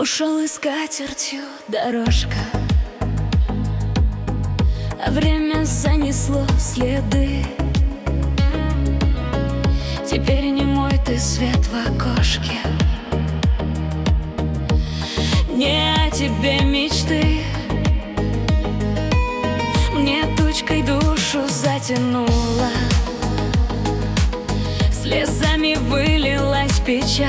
Ушел и скатертью дорожка, а время занесло следы. Теперь не мой ты свет в окошке, не о тебе мечты. Мне тучкой душу затянуло, слезами вылилась печаль.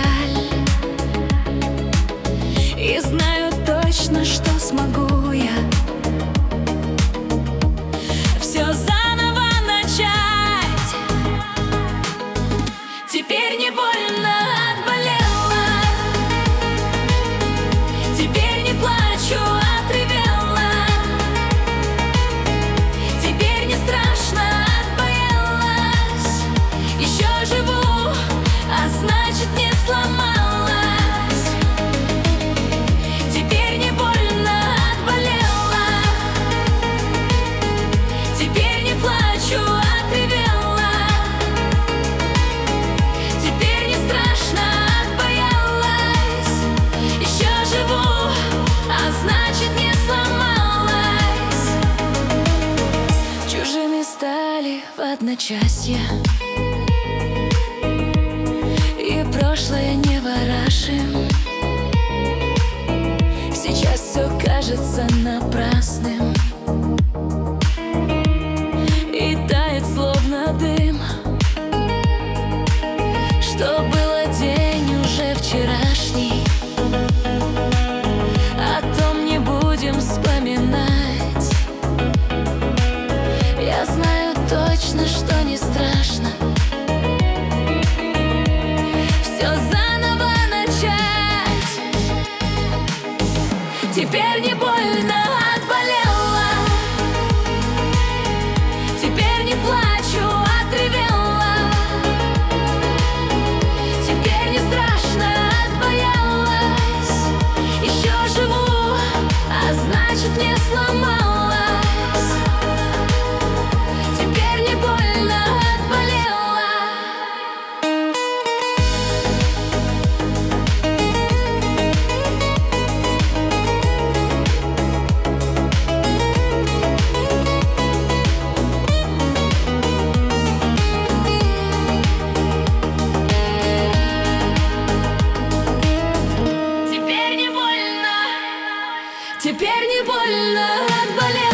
И знаю точно, что смогу я все заново начать. Теперь не больно отболела, теперь не плачу, отревела. Теперь не страшно, отбоялась. Еще живу, а значит не сломалась. В одночасье, и прошлое не ворашим. Сейчас все кажется напрасным и тает словно дым. Что было день уже вчерашний, о том не будем вспоминать. Я знаю точно, что не страшно все заново начать. Теперь не больно отболела, теперь не плачу, отревела. Теперь не страшно, отбоялась. Еще живу, а значит не сломалась. Теперь не больно отболела.